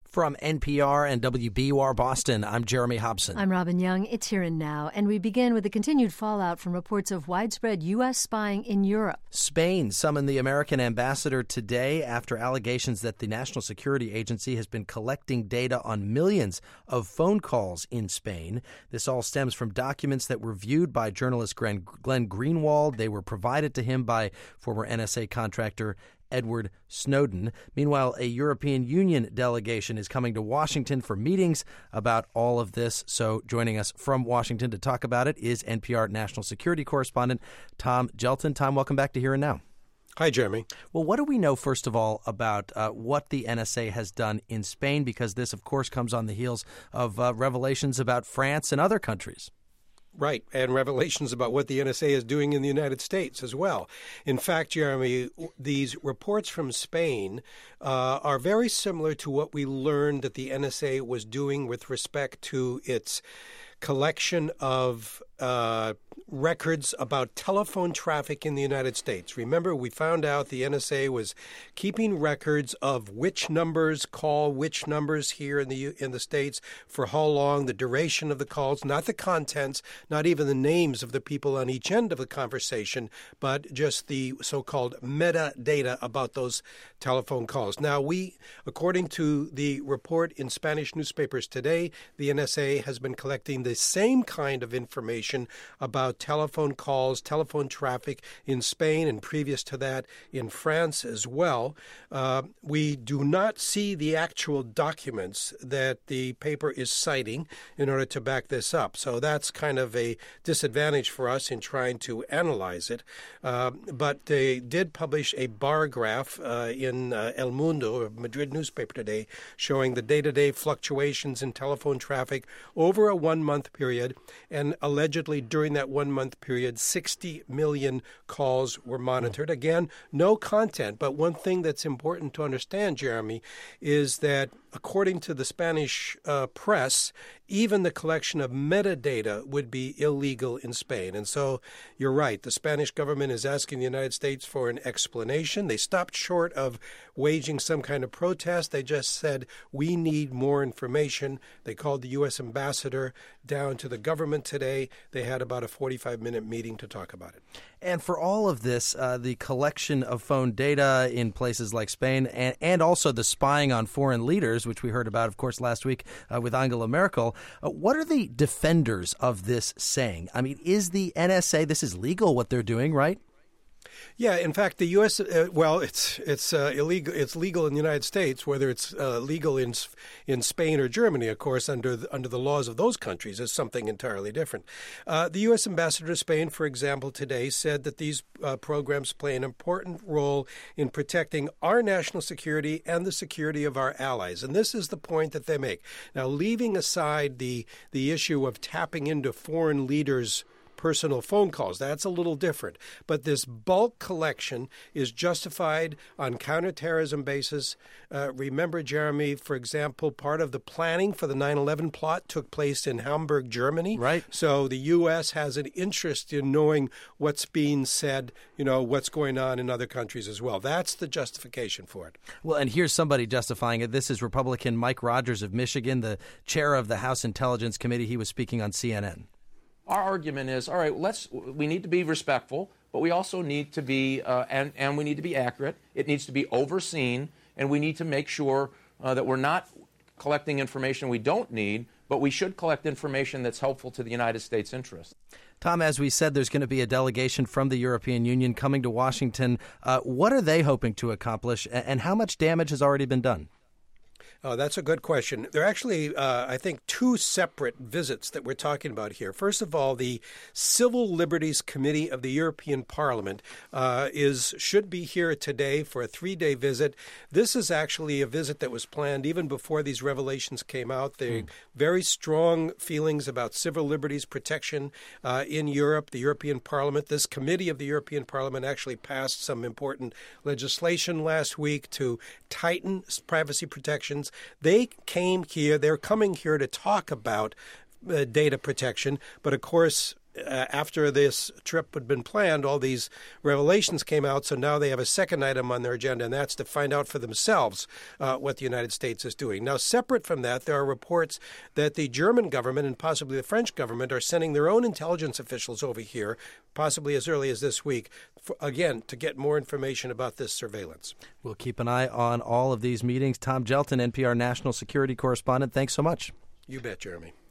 From NPR and WBUR Boston, I'm Jeremy Hobson. I'm Robin Young. It's Here and Now, and we begin with the continued fallout from reports of widespread U.S. spying in Europe. Spain summoned the American ambassador today after allegations that the National Security Agency has been collecting data on millions of phone calls in Spain. This all stems from documents that were viewed by journalist Glenn Greenwald. They were provided to him by former NSA contractor Edward Snowden. Meanwhile, a European Union delegation is coming to Washington for meetings about all of this. So joining us from Washington to talk about it is NPR national security correspondent Tom Gjelten. Tom, welcome back to Here and Now. Hi, Jeremy. Well, what do we know, first of all, about what the NSA has done in Spain? Because this, of course, comes on the heels of revelations about France and other countries. Right, and revelations about what the NSA is doing in the United States as well. In fact, Jeremy, these reports from Spain are very similar to what we learned that the NSA was doing with respect to its collection of records about telephone traffic in the United States. Remember, we found out the NSA was keeping records of which numbers call which numbers here in the States, for how long, the duration of the calls, not the contents, not even the names of the people on each end of the conversation, but just the so-called metadata about those telephone calls. Now, according to the report in Spanish newspapers today, the NSA has been collecting the same kind of information about telephone calls, telephone traffic in Spain, and previous to that in France as well. We do not see the actual documents that the paper is citing in order to back this up. So that's kind of a disadvantage for us in trying to analyze it. But they did publish a bar graph in El Mundo, a Madrid newspaper today, showing the day-to-day fluctuations in telephone traffic over a 1-month period. And allegedly during that 1-month period, 60 million calls were monitored. Again, no content. But one thing that's important to understand, Jeremy, is that according to the Spanish press, even the collection of metadata would be illegal in Spain. And so you're right. The Spanish government is asking the United States for an explanation. They stopped short of waging some kind of protest. They just said, we need more information. They called the U.S. ambassador down to the government today. They had about a 45-minute meeting to talk about it. And for all of this, the collection of phone data in places like Spain and also the spying on foreign leaders, which we heard about, of course, last week with Angela Merkel, what are the defenders of this saying? I mean, is the NSA, this is legal what they're doing, right? Yeah, in fact, the U.S. It's illegal. It's legal in the United States. Whether it's legal in Spain or Germany, of course, under the laws of those countries, is something entirely different. The U.S. ambassador to Spain, for example, today said that these programs play an important role in protecting our national security and the security of our allies. And this is the point that they make. Now, leaving aside the issue of tapping into foreign leaders' personal phone calls. That's a little different. But this bulk collection is justified on counterterrorism basis. Remember, Jeremy, for example, part of the planning for the 9/11 plot took place in Hamburg, Germany. Right. So the U.S. has an interest in knowing what's being said, what's going on in other countries as well. That's the justification for it. Well, and here's somebody justifying it. This is Republican Mike Rogers of Michigan, the chair of the House Intelligence Committee. He was speaking on CNN. Our argument is, all right, we need to be respectful, but we also need to be, and we need to be accurate. It needs to be overseen, and we need to make sure that we're not collecting information we don't need, but we should collect information that's helpful to the United States interest. Tom, as we said, there's going to be a delegation from the European Union coming to Washington. What are they hoping to accomplish, and how much damage has already been done? Oh, that's a good question. There are actually, I think, two separate visits that we're talking about here. First of all, the Civil Liberties Committee of the European Parliament should be here today for a 3-day visit. This is actually a visit that was planned even before these revelations came out. There are very strong feelings about civil liberties protection in Europe, the European Parliament. This committee of the European Parliament actually passed some important legislation last week to tighten privacy protections. They're coming here to talk about data protection, but of course, after this trip had been planned, all these revelations came out, so now they have a second item on their agenda, and that's to find out for themselves what the United States is doing. Now, separate from that, there are reports that the German government and possibly the French government are sending their own intelligence officials over here, possibly as early as this week, again, to get more information about this surveillance. We'll keep an eye on all of these meetings. Tom Gelton, NPR national security correspondent, thanks so much. You bet, Jeremy.